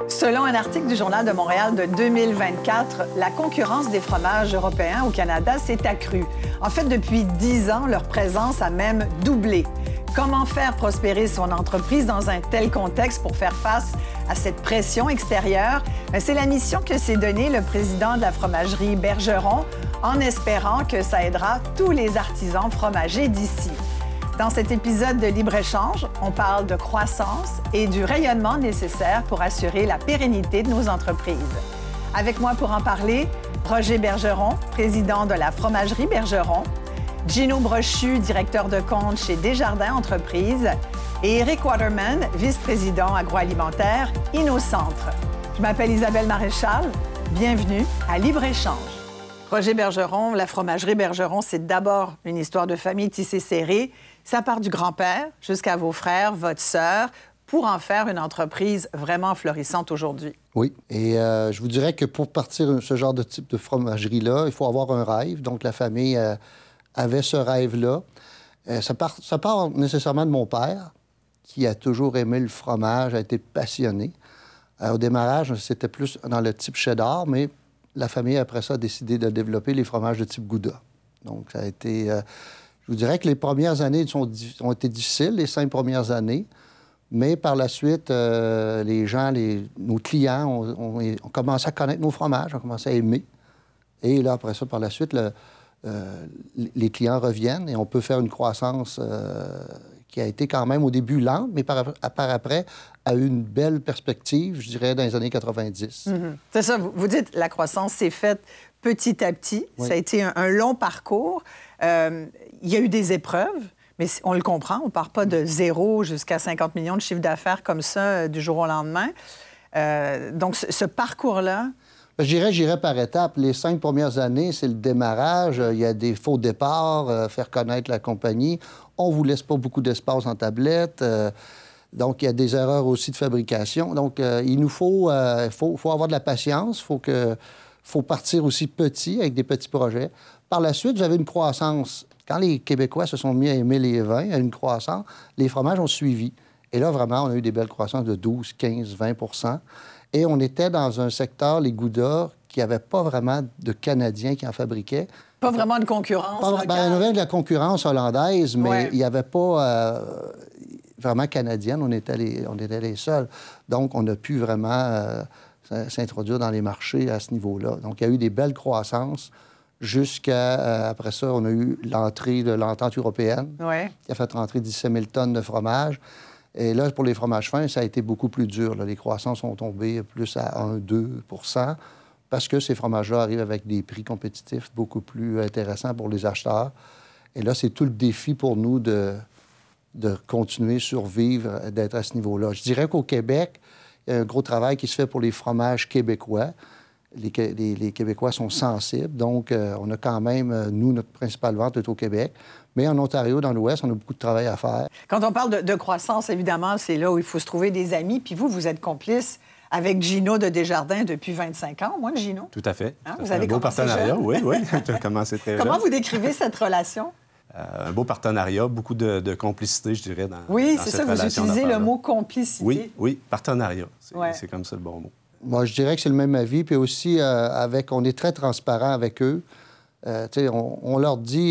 Selon un article du Journal de Montréal de 2024, la concurrence des fromages européens au Canada s'est accrue. En fait, depuis 10 ans, leur présence a même doublé. Comment faire prospérer son entreprise dans un tel contexte pour faire face à cette pression extérieure? C'est la mission que s'est donnée le président de la fromagerie Bergeron, en espérant que ça aidera tous les artisans fromagers d'ici. Dans cet épisode de Libre-Échange, on parle de croissance et du rayonnement nécessaire pour assurer la pérennité de nos entreprises. Avec moi pour en parler, Roger Bergeron, président de la fromagerie Bergeron, Gino Brochu, directeur de compte chez Desjardins Entreprises, et Éric Waterman, vice-président agroalimentaire InnoCentre. Je m'appelle Isabelle Maréchal. Bienvenue à Libre-Échange. Roger Bergeron, la fromagerie Bergeron, c'est d'abord une histoire de famille tissée serrée. Ça part du grand-père jusqu'à vos frères, votre sœur, pour en faire une entreprise vraiment florissante aujourd'hui. Oui, et je vous dirais que pour partir ce genre de type de fromagerie-là, il faut avoir un rêve. Donc, la famille avait ce rêve-là. Ça part nécessairement de mon père, qui a toujours aimé le fromage, a été passionné. Au démarrage, c'était plus dans le type cheddar, mais la famille, après ça, a décidé de développer les fromages de type Gouda. Donc, ça a été... je vous dirais que les premières années ont été difficiles, les 5 premières années. Mais par la suite, les gens, nos clients ont commencé à connaître nos fromages, ont commencé à aimer. Et là, après ça, par la suite, les clients reviennent et on peut faire une croissance qui a été quand même au début lente, mais par après a eu une belle perspective, je dirais, dans les années 90. Mm-hmm. C'est ça, vous dites la croissance s'est faite petit à petit. Oui. Ça a été un long parcours. Il y a eu des épreuves, mais on le comprend, on ne part pas de 0 jusqu'à 50 millions de chiffre d'affaires comme ça du jour au lendemain. Donc, ce parcours-là... J'irais par étapes. Les 5 premières années, c'est le démarrage. Il y a des faux départs, faire connaître la compagnie. On ne vous laisse pas beaucoup d'espace en tablette. Donc, il y a des erreurs aussi de fabrication. Donc, il nous faut avoir de la patience. Faut partir aussi petit, avec des petits projets. Par la suite, vous avez une croissance. Quand les Québécois se sont mis à aimer les vins, à une croissance, les fromages ont suivi. Et là, vraiment, on a eu des belles croissances de 12, 15, 20 %. Et on était dans un secteur, les Gouda, qui n'avait pas vraiment de Canadiens qui en fabriquaient. Pas vraiment de concurrence. Il y avait de la concurrence hollandaise, mais il n'y avait pas vraiment canadienne. On était les seuls. Donc, on a pu vraiment s'introduire dans les marchés à ce niveau-là. Donc, il y a eu des belles croissances jusqu'à... après ça, on a eu l'entrée de l'entente européenne qui a fait rentrer 17 000 tonnes de fromage. Et là, pour les fromages fins, ça a été beaucoup plus dur. Là. Les croissances sont tombées plus à 1-2 % parce que ces fromages-là arrivent avec des prix compétitifs beaucoup plus intéressants pour les acheteurs. Et là, c'est tout le défi pour nous de continuer, survivre, d'être à ce niveau-là. Je dirais qu'au Québec, il y a un gros travail qui se fait pour les fromages québécois. Les Québécois sont sensibles. Donc, on a quand même, nous, notre principale vente est au Québec. Mais en Ontario, dans l'Ouest, on a beaucoup de travail à faire. Quand on parle de croissance, évidemment, c'est là où il faut se trouver des amis. Puis vous êtes complice avec Gino de Desjardins depuis 25 ans, moi, Gino. Tout à fait. Hein? Tout à Vous fait. avez un beau partenariat, jeune. oui. Tu as commencé très jeune. Comment vous décrivez cette relation? Un beau partenariat, beaucoup de complicité, je dirais, dans Oui, c'est ça, vous utilisez le mot complicité. Oui, partenariat. C'est comme ça le bon mot. Moi, je dirais que c'est le même avis. Puis aussi, on est très transparent avec eux. On leur dit,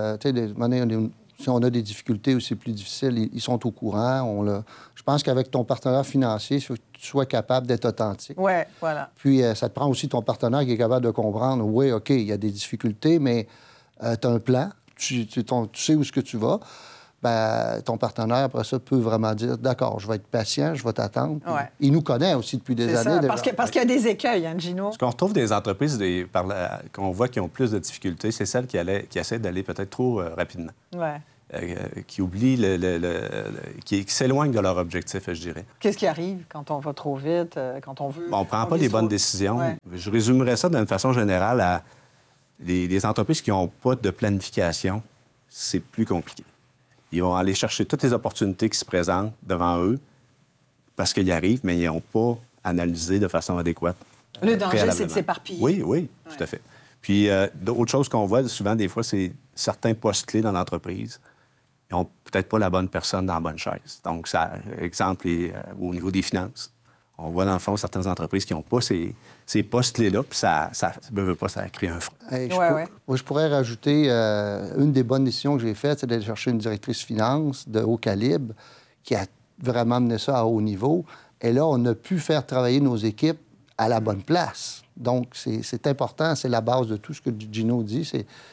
si on a des difficultés aussi plus difficiles, ils sont au courant. Je pense qu'avec ton partenaire financier, il faut que tu sois capable d'être authentique. Oui, voilà. Puis, ça te prend aussi ton partenaire qui est capable de comprendre, oui, OK, il y a des difficultés, mais tu as un plan, tu sais où est-ce que tu vas. Bien, ton partenaire, après ça, peut vraiment dire, d'accord, je vais être patient, je vais t'attendre. Ouais. Il nous connaît aussi depuis des années. Ça, parce qu'il y a des écueils, hein, Gino? Ce qu'on retrouve des entreprises qu'on voit qui ont plus de difficultés, c'est celles qui essaient d'aller peut-être trop rapidement. Ouais. Qui oublient, qui s'éloignent de leur objectif, je dirais. Qu'est-ce qui arrive quand on va trop vite, quand on veut... On ne prend pas les bonnes décisions. Ouais. Je résumerais ça d'une façon générale à les entreprises qui n'ont pas de planification, c'est plus compliqué. Ils vont aller chercher toutes les opportunités qui se présentent devant eux parce qu'ils y arrivent, mais ils n'ont pas analysé de façon adéquate. Le danger, c'est de s'éparpiller. Oui, tout à fait. Puis, autre chose qu'on voit souvent, des fois, c'est certains postes clés dans l'entreprise. Ils n'ont peut-être pas la bonne personne dans la bonne chaise. Donc, ça, exemple, au niveau des finances. On voit, dans le fond, certaines entreprises qui n'ont pas ces postes-là, puis ça veut pas, ça crée un frein. Hey, je pourrais rajouter, une des bonnes décisions que j'ai faites, c'est d'aller chercher une directrice finance de haut calibre qui a vraiment mené ça à haut niveau. Et là, on a pu faire travailler nos équipes à la bonne place. Donc, c'est important, c'est la base de tout ce que Gino dit.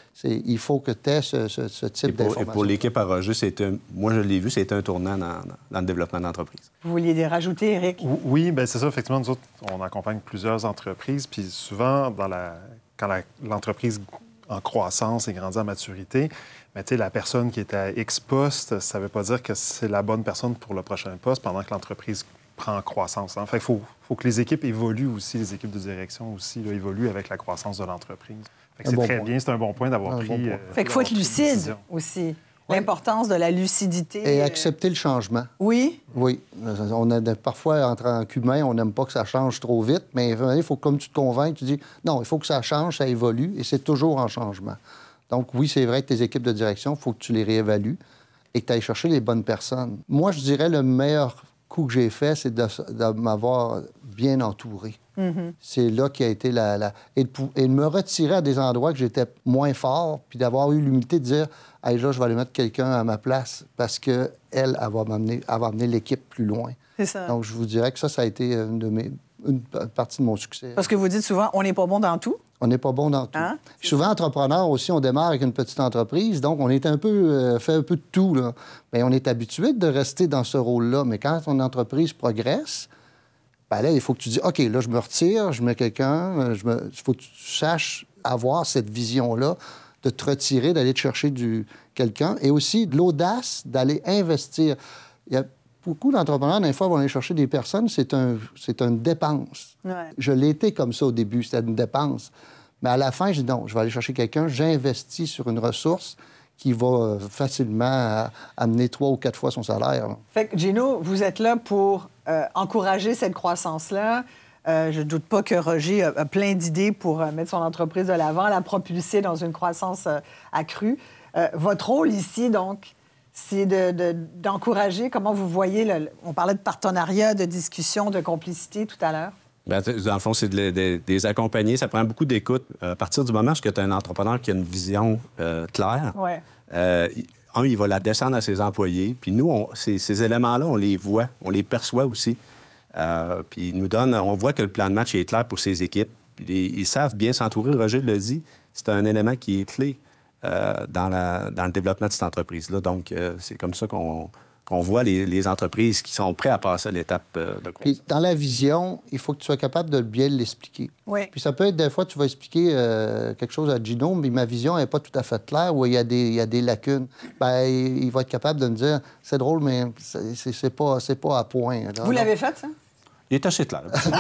Il faut que tu aies ce type d'information. Et pour l'équipe à Roger, moi, je l'ai vu, c'était un tournant dans le développement d'entreprise. Vous vouliez rajouter, Éric? Oui, bien, c'est ça. Effectivement, nous autres, on accompagne plusieurs entreprises. Puis souvent, quand l'entreprise en croissance et grandit en maturité, mais la personne qui est à X poste, ça ne veut pas dire que c'est la bonne personne pour le prochain poste pendant que l'entreprise prend en croissance. Hein. Fait qu'il faut que les équipes évoluent aussi, les équipes de direction aussi, là, évoluent avec la croissance de l'entreprise. Fait que c'est très bien, c'est un bon point d'avoir pris... Fait qu'il faut être lucide aussi. L'importance de la lucidité. Et accepter le changement. Oui? Oui. Parfois, en tant qu'humain, on n'aime pas que ça change trop vite, mais il faut, comme tu te convaincs, tu dis, non, il faut que ça change, ça évolue, et c'est toujours en changement. Donc, oui, c'est vrai que tes équipes de direction, il faut que tu les réévalues et que tu ailles chercher les bonnes personnes. Moi, je dirais le meilleur coup que j'ai fait, c'est de m'avoir bien entouré. Mm-hmm. C'est là qui a été et de me retirer à des endroits que j'étais moins fort, puis d'avoir eu l'humilité de dire « Hey, là, je vais aller mettre quelqu'un à ma place parce qu'elle va amener l'équipe plus loin. » C'est ça. Donc, je vous dirais que ça a été une partie de mon succès. Parce que vous dites souvent, on n'est pas bon dans tout. On n'est pas bon dans tout. Hein? Souvent, entrepreneur aussi, on démarre avec une petite entreprise, donc on est fait un peu de tout, là. Bien, on est habitué de rester dans ce rôle-là, mais quand ton entreprise progresse, bien là, il faut que tu dis, OK, là, je me retire, je mets quelqu'un, il faut que tu saches avoir cette vision-là, de te retirer, d'aller te chercher quelqu'un, et aussi de l'audace d'aller investir. Il y a beaucoup d'entrepreneurs, des fois, vont aller chercher des personnes, c'est une dépense. Ouais. Je l'ai été comme ça au début, c'était une dépense. Mais à la fin, je dis non, je vais aller chercher quelqu'un, j'investis sur une ressource qui va facilement amener 3 ou 4 fois son salaire. Là. Fait que, Gino, vous êtes là pour encourager cette croissance-là. Je ne doute pas que Roger a plein d'idées pour mettre son entreprise de l'avant, la propulser dans une croissance accrue. Votre rôle ici, donc, c'est d'encourager, comment vous voyez, on parlait de partenariat, de discussion, de complicité tout à l'heure. Bien, dans le fond, c'est de les accompagner. Ça prend beaucoup d'écoute. À partir du moment où tu as un entrepreneur qui a une vision claire, il va la descendre à ses employés. Puis nous, ces éléments-là, on les voit, on les perçoit aussi. Puis on voit que le plan de match est clair pour ses équipes. Puis ils savent bien s'entourer. Roger le dit, c'est un élément qui est clé dans le développement de cette entreprise-là. Donc, c'est comme ça qu'on voit les entreprises qui sont prêtes à passer à l'étape de croissance. Puis, dans la vision, il faut que tu sois capable de bien l'expliquer. Oui. Puis ça peut être, des fois, tu vas expliquer quelque chose à Gino, mais ma vision n'est pas tout à fait claire, ou il y a des lacunes. Bien, il va être capable de me dire, c'est drôle, mais c'est pas à point. Là, vous l'avez fait, ça? Il est assez clair.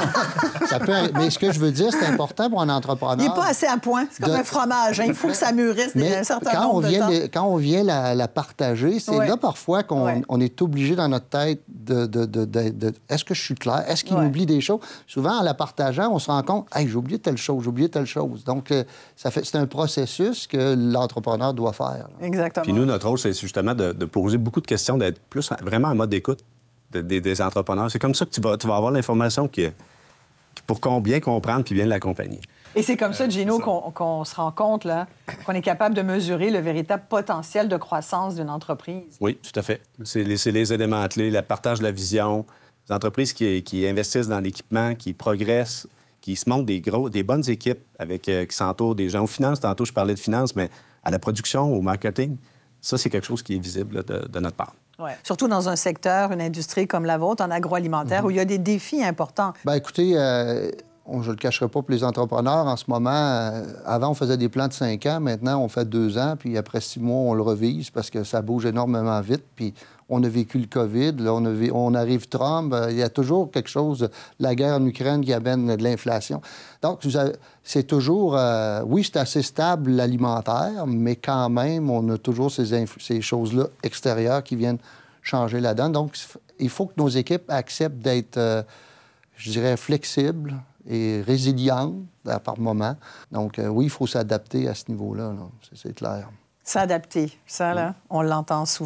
Mais ce que je veux dire, c'est important pour un entrepreneur. Il n'est pas assez à point. C'est comme un fromage. Hein. Il faut que ça mûrisse un certain nombre de temps. Quand on vient la partager, c'est là parfois qu'on est obligé dans notre tête de est-ce que je suis clair? Est-ce qu'il oublie des choses? Souvent, en la partageant, on se rend compte, hey, j'ai oublié telle chose. Donc, c'est un processus que l'entrepreneur doit faire. Là. Exactement. Puis nous, notre rôle, c'est justement de poser beaucoup de questions, d'être plus vraiment en mode d'écoute. Des entrepreneurs. C'est comme ça que tu vas avoir l'information pour bien comprendre puis bien l'accompagner. Et c'est comme ça, Gino, qu'on se rend compte là, qu'on est capable de mesurer le véritable potentiel de croissance d'une entreprise. Oui, tout à fait. C'est les éléments clés, le partage de la vision, les entreprises qui investissent dans l'équipement, qui progressent, qui se montrent des bonnes équipes qui s'entourent des gens. Aux finances, tantôt, je parlais de finances, mais à la production, au marketing, ça, c'est quelque chose qui est visible là, de notre part. Ouais. Surtout dans un secteur, une industrie comme la vôtre, en agroalimentaire, où il y a des défis importants. Bien, écoutez, je ne le cacherai pas pour les entrepreneurs. En ce moment, avant, on faisait des plans de 5 ans. Maintenant, on fait 2 ans. Puis après 6 mois, on le revise parce que ça bouge énormément vite. Puis on a vécu le COVID. Là, on arrive Trump. Il y a toujours quelque chose, la guerre en Ukraine qui amène de l'inflation. Donc, c'est toujours... oui, c'est assez stable, l'alimentaire, mais quand même, on a toujours ces choses-là extérieures qui viennent changer la donne. Donc, il faut que nos équipes acceptent d'être, je dirais, flexibles et résilientes par moment. Donc, oui, il faut s'adapter à ce niveau-là. Là. C'est clair. S'adapter, ça, là, on l'entend souvent.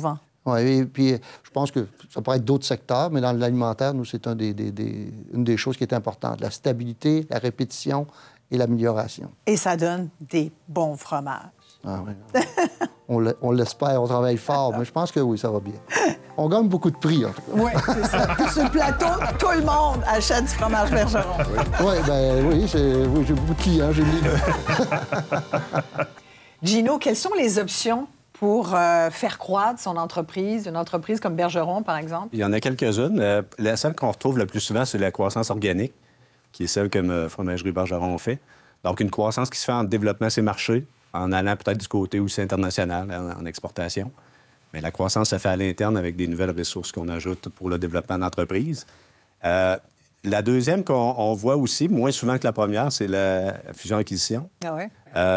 Oui, et puis je pense que ça pourrait être d'autres secteurs, mais dans l'alimentaire, nous, c'est une des choses qui est importante. La stabilité, la répétition et l'amélioration. Et ça donne des bons fromages. Ah oui. On l'espère, on travaille fort, mais je pense que oui, ça va bien. On gagne beaucoup de prix, en tout cas. Oui, c'est ça. Puis sur le plateau, tout le monde achète du fromage Bergeron. Oui, j'ai beaucoup de clients, j'ai mis. Gino, quelles sont les options pour faire croître son entreprise, une entreprise comme Bergeron, par exemple? Il y en a quelques-unes. La seule qu'on retrouve le plus souvent, c'est la croissance organique, qui est celle que Fromagerie Bergeron fait. Donc, une croissance qui se fait en développant ses marchés, en allant peut-être du côté aussi international, en exportation. Mais la croissance se fait à l'interne avec des nouvelles ressources qu'on ajoute pour le développement d'entreprise. La deuxième qu'on voit aussi, moins souvent que la première, c'est la fusion-acquisition. Ah ouais?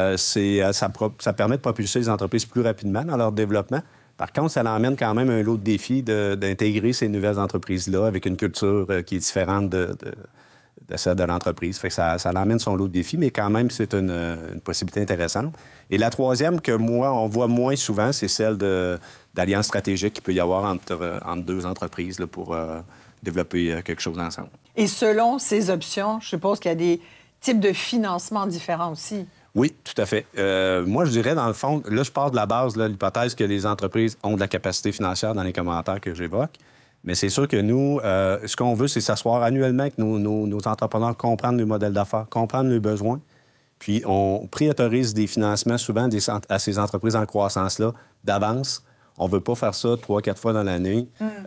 Ça permet de propulser les entreprises plus rapidement dans leur développement. Par contre, ça l'emmène quand même un lot de défis d'intégrer ces nouvelles entreprises-là avec une culture qui est différente de celle de l'entreprise. Fait que ça l'emmène son lot de défis, mais quand même, c'est une possibilité intéressante. Et la troisième que on voit moins souvent, c'est celle d'alliance stratégique qu'il peut y avoir entre deux entreprises là, pour développer quelque chose ensemble. Et selon ces options, je suppose qu'il y a des types de financement différents aussi. Oui, tout à fait. Moi, je dirais, dans le fond, là, je pars de la base, l'hypothèse que les entreprises ont de la capacité financière dans les commentaires que j'évoque. Mais c'est sûr que nous, ce qu'on veut, c'est s'asseoir annuellement avec nos entrepreneurs, comprendre le modèle d'affaires, comprendre leurs besoins. Puis, on priorise des financements souvent à ces entreprises en croissance-là d'avance. On ne veut pas faire ça 3-4 fois dans l'année.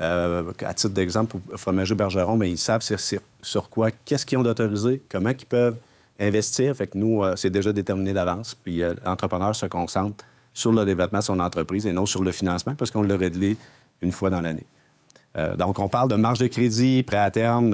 À titre d'exemple, pour Fromagerie Bergeron, bien, ils savent sur quoi, qu'est-ce qu'ils ont d'autorisé, comment ils peuvent investir. Fait que nous, c'est déjà déterminé d'avance. Puis, l'entrepreneur se concentre sur le développement de son entreprise et non sur le financement parce qu'on l'a réglé une fois dans l'année. Donc, on parle de marge de crédit, prêt à terme,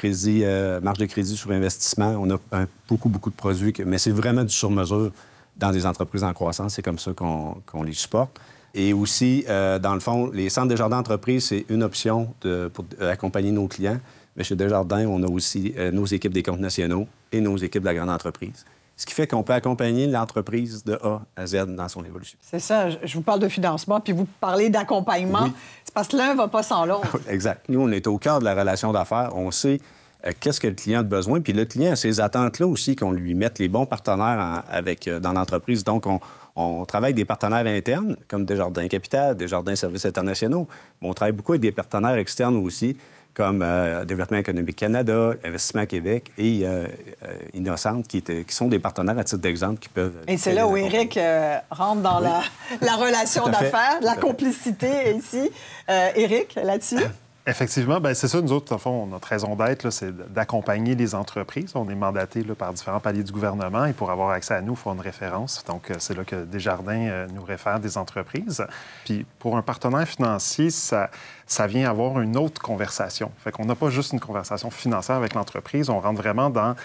marge de crédit sur investissement. On a beaucoup de produits, mais c'est vraiment du sur-mesure dans des entreprises en croissance. C'est comme ça qu'on les supporte. Et aussi, dans le fond, les centres Desjardins d'entreprise, c'est une option pour accompagner nos clients. Mais chez Desjardins, on a aussi nos équipes des comptes nationaux et nos équipes de la grande entreprise. Ce qui fait qu'on peut accompagner l'entreprise de A à Z dans son évolution. C'est ça. Je vous parle de financement, puis vous parlez d'accompagnement. Oui. C'est parce que l'un ne va pas sans l'autre. Exact. Nous, on est au cœur de la relation d'affaires. On sait qu'est-ce que le client a besoin. Puis le client a ces attentes-là aussi, qu'on lui mette les bons partenaires dans l'entreprise. Donc, on travaille avec des partenaires internes, comme Desjardins Capital, Desjardins Services internationaux. Mais on travaille beaucoup avec des partenaires externes aussi, comme Développement économique Canada, Investissement Québec et Innocente, qui sont des partenaires à titre d'exemple qui peuvent... Et c'est là où Éric rentre dans la relation d'affaires, la complicité ici. Éric, là-dessus? Effectivement, bien, c'est ça, nous autres, en fond, notre raison d'être, là, c'est d'accompagner les entreprises. On est mandaté là, par différents paliers du gouvernement et pour avoir accès à nous, il faut une référence. Donc, c'est là que Desjardins nous réfère des entreprises. Puis, pour un partenaire financier, ça vient avoir une autre conversation. Fait qu'on n'a pas juste une conversation financière avec l'entreprise, on rentre vraiment dans...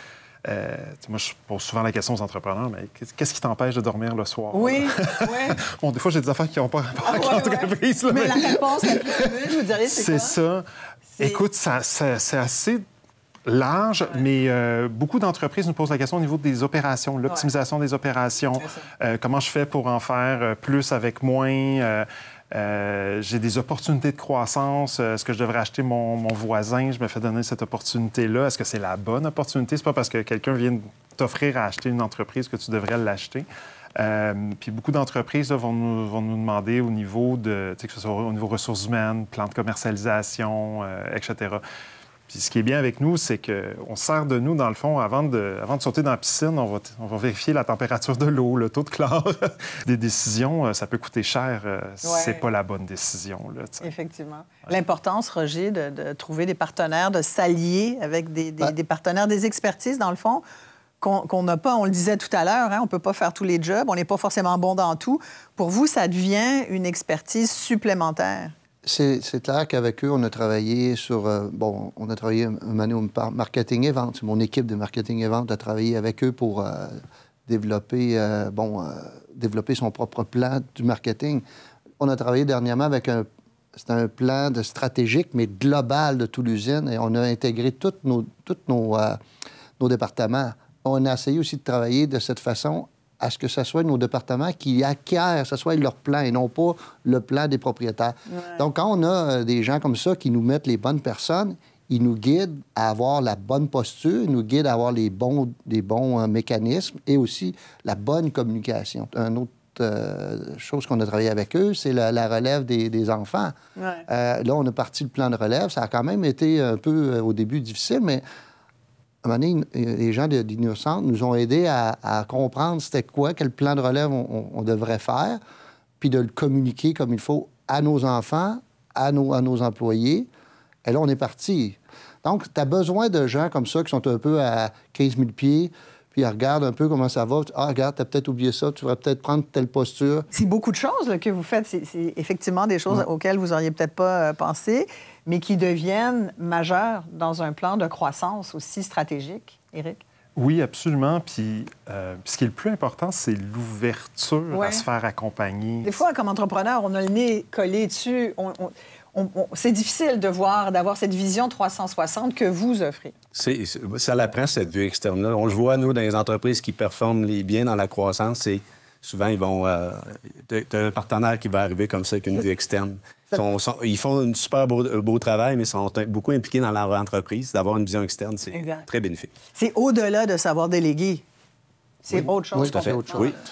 moi, je pose souvent la question aux entrepreneurs, mais qu'est-ce qui t'empêche de dormir le soir? Oui, oui. Bon, des fois, j'ai des affaires qui n'ont pas rapport avec l'entreprise. Mais la réponse la plus commune, vous diriez, c'est quoi? C'est ça. Écoute, c'est assez large, mais beaucoup d'entreprises nous posent la question au niveau des opérations, l'optimisation des opérations. Comment je fais pour en faire plus avec moins? J'ai des opportunités de croissance. Est-ce que je devrais acheter mon voisin? Je me fais donner cette opportunité-là. Est-ce que c'est la bonne opportunité? C'est pas parce que quelqu'un vient t'offrir à acheter une entreprise que tu devrais l'acheter. Puis beaucoup d'entreprises là, vont nous demander au niveau que ce soit au niveau ressources humaines, plan de commercialisation, etc. Puis ce qui est bien avec nous, c'est qu'on sert de nous, dans le fond, avant de sauter dans la piscine, on va vérifier la température de l'eau, le taux de chlore. Des décisions, ça peut coûter cher. C'est pas la bonne décision. Là, effectivement. Ouais. L'importance, Roger, de trouver des partenaires, de s'allier avec des partenaires, des expertises, dans le fond, qu'on n'a pas, on le disait tout à l'heure, hein, on ne peut pas faire tous les jobs, on n'est pas forcément bon dans tout. Pour vous, ça devient une expertise supplémentaire. C'est clair qu'avec eux, on a travaillé sur... on a travaillé une année au marketing et vente. Mon équipe de marketing et vente a travaillé avec eux pour développer son propre plan du marketing. On a travaillé dernièrement avec c'était un plan stratégique, mais global de toute l'usine, et on a intégré tous nos départements. On a essayé aussi de travailler de cette façon à ce que ce soit nos départements qui acquièrent, ce soit leur plan et non pas le plan des propriétaires. Ouais. Donc, quand on a des gens comme ça qui nous mettent les bonnes personnes, ils nous guident à avoir la bonne posture, ils nous guident à avoir les bons mécanismes et aussi la bonne communication. Un autre chose qu'on a travaillé avec eux, c'est la relève des enfants. Ouais. Là, on a parti le plan de relève. Ça a quand même été un peu, au début, difficile, mais à un moment donné, les gens d'Innocente nous ont aidés à comprendre c'était quoi, quel plan de relève on devrait faire, puis de le communiquer comme il faut à nos enfants, à nos employés. Et là, on est parti. Donc, tu as besoin de gens comme ça qui sont un peu à 15 000 pieds, puis ils regardent un peu comment ça va. Ah, regarde, tu as peut-être oublié ça, tu devrais peut-être prendre telle posture. C'est beaucoup de choses là, que vous faites. C'est effectivement des choses auxquelles vous n'auriez peut-être pas pensé, mais qui deviennent majeures dans un plan de croissance aussi stratégique, Éric? Oui, absolument. Puis ce qui est le plus important, c'est l'ouverture à se faire accompagner. Des fois, comme entrepreneur, on a le nez collé dessus. C'est difficile d'avoir cette vision 360 que vous offrez. Ça l'apprend, cette vue externe-là. On le voit, nous, dans les entreprises qui performent bien dans la croissance, c'est souvent, ils vont... t'as un partenaire qui va arriver comme ça avec une vue externe. Ils font un super beau travail, mais ils sont beaucoup impliqués dans leur entreprise. D'avoir une vision externe, c'est très bénéfique. C'est au-delà de savoir déléguer. C'est autre chose. Oui, tout à fait autre chose. Oui.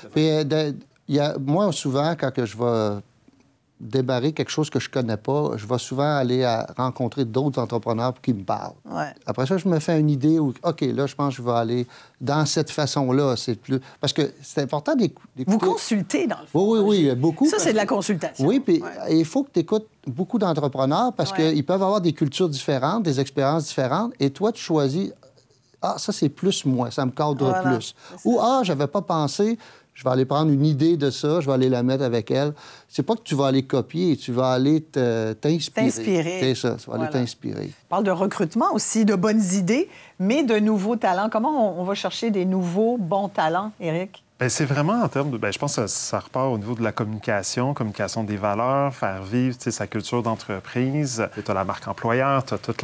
Puis, moi, souvent, quand je vais débarrer quelque chose que je connais pas, je vais souvent aller rencontrer d'autres entrepreneurs qui me parlent. Ouais. Après ça, je me fais une idée où, OK, là, je pense que je vais aller dans cette façon-là. C'est plus... Parce que c'est important d'écouter... Vous consultez, dans le fond. Oui, beaucoup. Ça, c'est de la consultation. Oui, puis il faut que tu écoutes beaucoup d'entrepreneurs parce qu'ils peuvent avoir des cultures différentes, des expériences différentes, et toi, tu choisis, ça, c'est plus moi, ça me cadre plus. Ou, j'avais pas pensé... Je vais aller prendre une idée de ça, je vais aller la mettre avec elle. C'est pas que tu vas aller copier, tu vas aller t'inspirer. C'est ça, tu vas aller t'inspirer. On parle de recrutement aussi, de bonnes idées, mais de nouveaux talents. Comment on va chercher des nouveaux bons talents, Éric? Bien, c'est vraiment en termes de... je pense que ça repart au niveau de la communication des valeurs, faire vivre sa culture d'entreprise. Tu as la marque employeur, tu as toute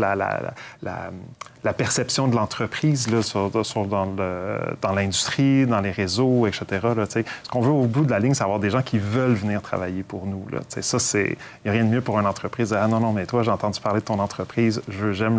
la perception de l'entreprise là, dans l'industrie, dans les réseaux, etc. Là, ce qu'on veut au bout de la ligne, c'est avoir des gens qui veulent venir travailler pour nous. Là. Ça, il n'y a rien de mieux pour une entreprise. Ah non, mais toi, j'ai entendu parler de ton entreprise, j'aime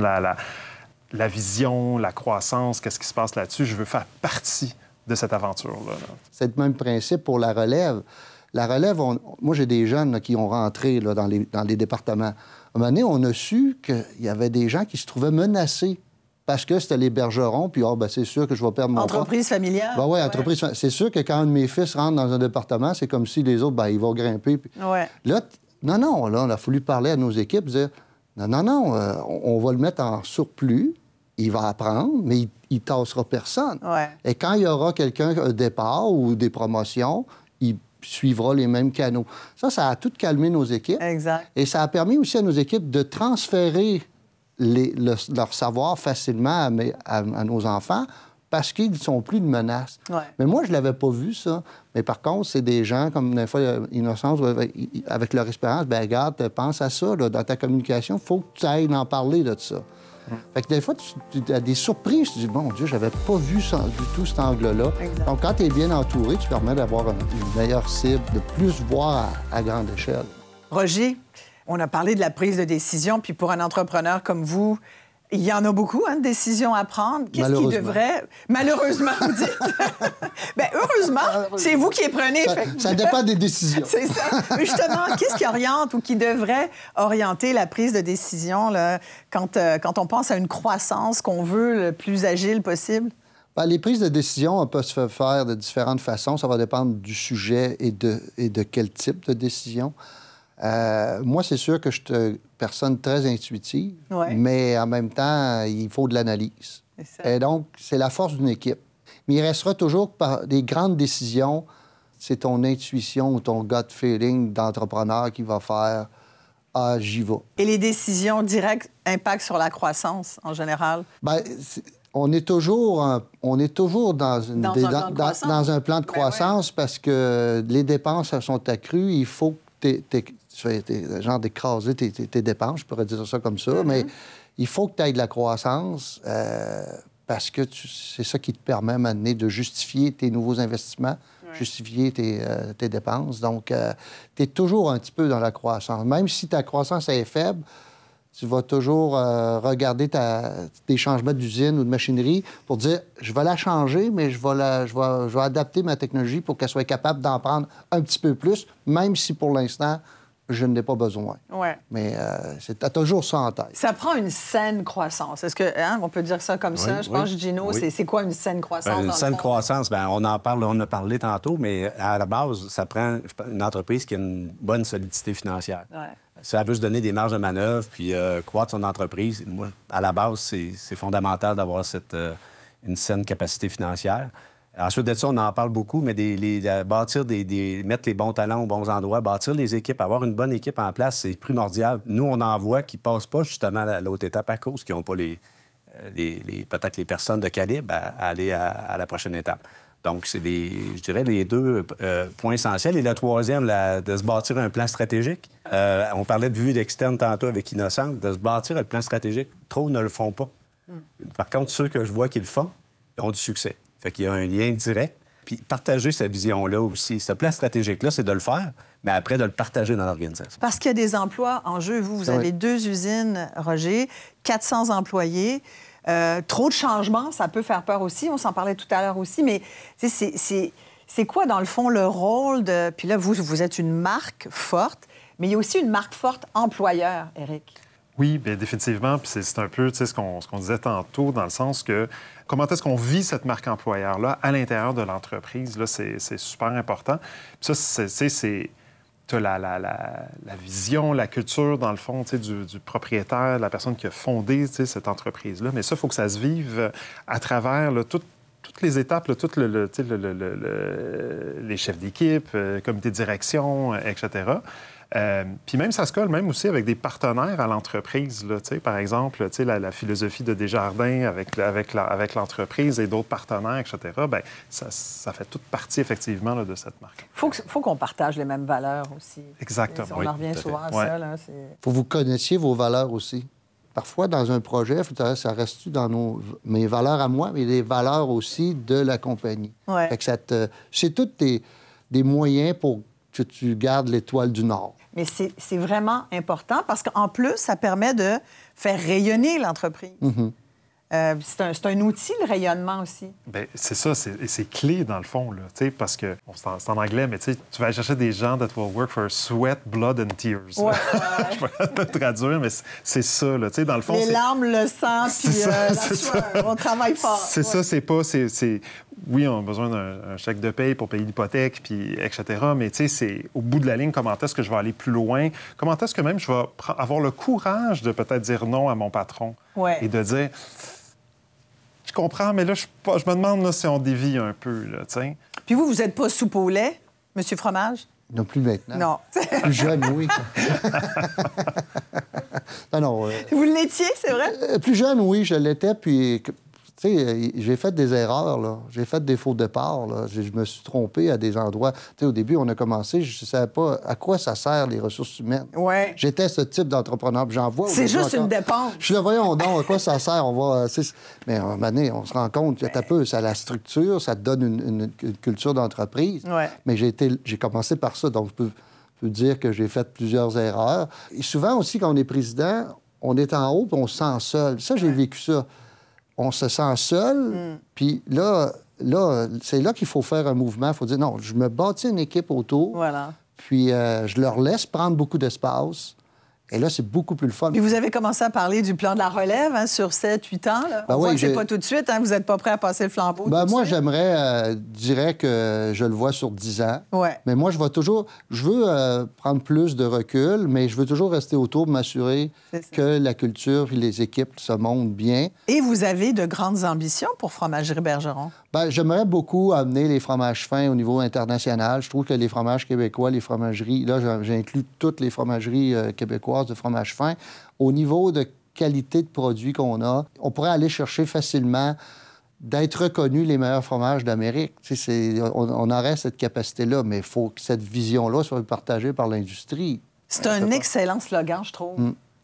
la vision, la croissance, qu'est-ce qui se passe là-dessus, je veux faire partie de cette aventure-là. C'est le même principe pour la relève. La relève, moi, j'ai des jeunes là, qui ont rentré là, dans les départements. À un moment donné, on a su qu'il y avait des gens qui se trouvaient menacés parce que c'était les bergerons, puis c'est sûr que je vais perdre mon Entreprise familiale? Oui, entreprise familiale. C'est sûr que quand un de mes fils rentre dans un département, c'est comme si les autres, ils vont grimper. Puis... Ouais. Là, non, là, on a fallu parler à nos équipes, dire, non, on va le mettre en surplus, il va apprendre, mais il tassera personne. Ouais. Et quand il y aura quelqu'un, un départ ou des promotions, il suivra les mêmes canaux. Ça a tout calmé nos équipes. Exact. Et ça a permis aussi à nos équipes de transférer leur savoir facilement à nos enfants parce qu'ils ne sont plus de menace. Ouais. Mais moi, je ne l'avais pas vu, ça. Mais par contre, c'est des gens, comme des fois, Innocence, avec leur expérience, regarde, pense à ça, là, dans ta communication, il faut que tu ailles en parler de ça. Fait que des fois, tu as des surprises. Tu dis, mon Dieu, j'avais pas vu ça, du tout cet angle-là. Exact. Donc, quand tu es bien entouré, tu permets d'avoir une meilleure cible, de plus voir à grande échelle. Roger, on a parlé de la prise de décision, puis pour un entrepreneur comme vous, il y en a beaucoup, de décisions à prendre. Qu'est-ce qui devrait... Malheureusement, vous dites. Bien, heureusement, c'est vous qui les prenez. Ça dépend des décisions. C'est ça. Mais justement, qu'est-ce qui oriente ou qui devrait orienter la prise de décision là, quand on pense à une croissance qu'on veut le plus agile possible? Bien, les prises de décision peuvent se faire de différentes façons. Ça va dépendre du sujet et de quel type de décision. Moi, c'est sûr que je suis une personne très intuitive, mais en même temps, il faut de l'analyse. Et donc, c'est la force d'une équipe. Mais il restera toujours par des grandes décisions, c'est ton intuition ou ton gut feeling d'entrepreneur qui va faire « Ah, j'y vais ». Et les décisions directes impactent sur la croissance, en général? Bien, on est toujours dans un plan de croissance parce que les dépenses sont accrues. Il faut que tu fais genre d'écraser tes dépenses, je pourrais dire ça comme ça, mais il faut que tu aies de la croissance parce que c'est ça qui te permet maintenant de justifier tes nouveaux investissements justifier tes dépenses. Donc, tu es toujours un petit peu dans la croissance. Même si ta croissance est faible, tu vas toujours regarder tes changements d'usine ou de machinerie pour dire, je vais la changer, mais je vais adapter ma technologie pour qu'elle soit capable d'en prendre un petit peu plus, même si pour l'instant, je n'ai pas besoin. Ouais. Mais tu as toujours ça en tête. Ça prend une saine croissance. Est-ce que on peut dire ça comme ça? Je pense, Gino, c'est quoi une saine croissance? Une saine croissance, on en a parlé tantôt, mais à la base, ça prend une entreprise qui a une bonne solidité financière. Ouais. Ça veut se donner des marges de manœuvre puis croître son entreprise. Moi, à la base, c'est fondamental d'avoir une saine capacité financière. Ensuite de ça, on en parle beaucoup, mais bâtir mettre les bons talents aux bons endroits, bâtir les équipes, avoir une bonne équipe en place, c'est primordial. Nous, on en voit qui ne passent pas justement à l'autre étape à cause, qui n'ont pas peut-être les personnes de calibre à aller à la prochaine étape. Donc, c'est je dirais, les deux points essentiels. Et le troisième, de se bâtir un plan stratégique. On parlait de vue d'externe tantôt avec Innocent, de se bâtir un plan stratégique. Trop ne le font pas. Par contre, ceux que je vois qui le font, ils ont du succès. Fait qu'il y a un lien direct. Puis partager cette vision-là aussi. Ce plan stratégique-là, c'est de le faire, mais après, de le partager dans l'organisation. Parce qu'il y a des emplois en jeu. Vous avez 2 usines, Roger, 400 employés. Trop de changements, ça peut faire peur aussi. On s'en parlait tout à l'heure aussi. Mais c'est quoi, dans le fond, le rôle de... Puis là, vous êtes une marque forte, mais il y a aussi une marque forte employeur, Éric. Oui, bien définitivement. Puis c'est un peu ce qu'on disait tantôt, dans le sens que comment est-ce qu'on vit cette marque employeur-là à l'intérieur de l'entreprise? Là, c'est super important. Puis ça, tu as la vision, la culture, dans le fond, du propriétaire, de la personne qui a fondé cette entreprise-là. Mais ça, il faut que ça se vive à travers toutes les étapes, les chefs d'équipe, comité de direction, etc. Puis même, ça se colle même aussi avec des partenaires à l'entreprise. Là, par exemple, la philosophie de Desjardins avec l'entreprise et d'autres partenaires, etc., bien, ça fait toute partie, effectivement, là, de cette marque. Il faut qu'on partage les mêmes valeurs aussi. Exactement. On en revient souvent à ça. Il faut que vous connaissiez vos valeurs aussi. Parfois, dans un projet, ça reste dans mes valeurs à moi, mais les valeurs aussi de la compagnie. Ouais. Fait que c'est tous des moyens pour que tu gardes l'étoile du Nord. Mais c'est vraiment important parce qu'en plus, ça permet de faire rayonner l'entreprise. Mm-hmm. C'est un outil, le rayonnement aussi. Bien, c'est ça, c'est clé dans le fond, là, parce que, c'est en anglais, mais tu vas aller chercher des gens that will work for sweat, blood and tears. Ouais. Je vais pas le traduire, mais c'est ça, là, dans le fond. Les larmes, le sang, puis la sueur. On travaille fort. C'est ça, c'est pas... Oui, on a besoin d'un chèque de paye pour payer l'hypothèque, puis etc., mais c'est au bout de la ligne, comment est-ce que je vais aller plus loin? Comment est-ce que même je vais avoir le courage de peut-être dire non à mon patron? Ouais. Et de dire... Je comprends, mais là, je me demande là, si on dévie un peu, là, t'sais. Puis vous n'êtes pas soupe au lait, Monsieur Fromage? Non plus maintenant. Non. Plus jeune, oui. non. Vous l'étiez, c'est vrai? Plus jeune, oui, je l'étais, puis... Tu sais, j'ai fait des erreurs, là. J'ai fait des faux départs, là. Je me suis trompé à des endroits. Tu sais, au début, on a commencé, je ne savais pas à quoi ça sert, les ressources humaines. Ouais. J'étais ce type d'entrepreneur, puis j'en vois... C'est juste une dépense. Je suis là, voyons donc, à quoi ça sert? Mais à un moment donné, on se rend compte que ça a la structure, ça te donne une culture d'entreprise. Ouais. Mais j'ai commencé par ça, donc je peux dire que j'ai fait plusieurs erreurs. Et souvent aussi, quand on est président, on est en haut, puis on se sent seul. Ça, j'ai vécu ça. On se sent seul, puis là, c'est là qu'il faut faire un mouvement. Il faut dire, non, je me bâtis une équipe autour, voilà. Puis je leur laisse prendre beaucoup d'espace. Et là, c'est beaucoup plus le fun. Puis vous avez commencé à parler du plan de la relève sur 7-8 ans. Là. On voit que c'est pas tout de suite. Vous n'êtes pas prêt à passer le flambeau moi, dirais que je le vois sur 10 ans. Ouais. Mais moi, je veux prendre plus de recul, mais je veux toujours rester autour, m'assurer que la culture et les équipes se montent bien. Et vous avez de grandes ambitions pour Fromagerie Bergeron? Bien, j'aimerais beaucoup amener les fromages fins au niveau international. Je trouve que les fromages québécois, les fromageries... Là, j'inclus toutes les fromageries québécoises de fromages fins. Au niveau de qualité de produits qu'on a, on pourrait aller chercher facilement d'être reconnus les meilleurs fromages d'Amérique. On aurait cette capacité-là, mais il faut que cette vision-là soit partagée par l'industrie. C'est un excellent slogan, je trouve. Oui.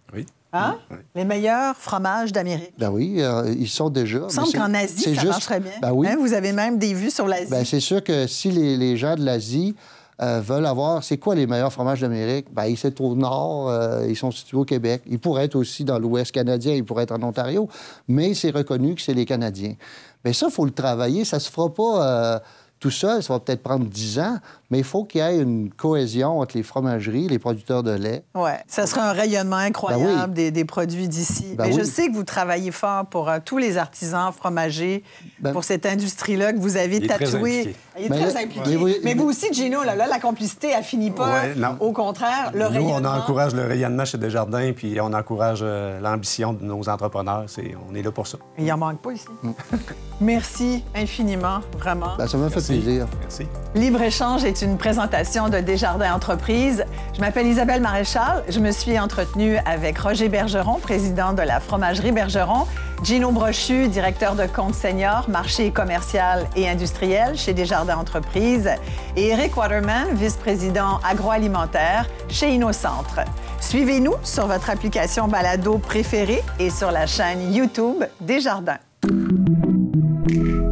Hein? Oui. Les meilleurs fromages d'Amérique. Ben oui, ils sont déjà. Il me semble qu'en Asie, ça marche très bien. Ben oui. Hein? Vous avez même des vues sur l'Asie. Ben c'est sûr que si les gens de l'Asie veulent avoir... C'est quoi les meilleurs fromages d'Amérique? Ben ils sont au nord, ils sont situés au Québec. Ils pourraient être aussi dans l'Ouest canadien, ils pourraient être en Ontario, mais c'est reconnu que c'est les Canadiens. Bien ça, il faut le travailler. Ça se fera pas... tout seul, ça va peut-être prendre 10 ans, mais il faut qu'il y ait une cohésion entre les fromageries, les producteurs de lait. Oui, ça sera un rayonnement incroyable des produits d'ici. Mais je sais que vous travaillez fort pour tous les artisans fromagers, pour cette industrie-là que vous avez tatouée. Il est très impliqué. Mais vous aussi, Gino, là, la complicité, elle finit pas. Ouais, au contraire, le rayonnement... Nous, on encourage le rayonnement chez Desjardins, puis on encourage l'ambition de nos entrepreneurs. On est là pour ça. Il n'en manque pas ici. Merci infiniment, vraiment. Ça m'a fait plaisir. Merci. Libre-échange est une présentation de Desjardins Entreprises. Je m'appelle Isabelle Maréchal. Je me suis entretenue avec Roger Bergeron, président de la Fromagerie Bergeron, Gino Brochu, directeur de compte senior, marché commercial et industriel chez Desjardins Entreprises, et Eric Waterman, vice-président agroalimentaire chez Innocentre. Suivez-nous sur votre application balado préférée et sur la chaîne YouTube Desjardins.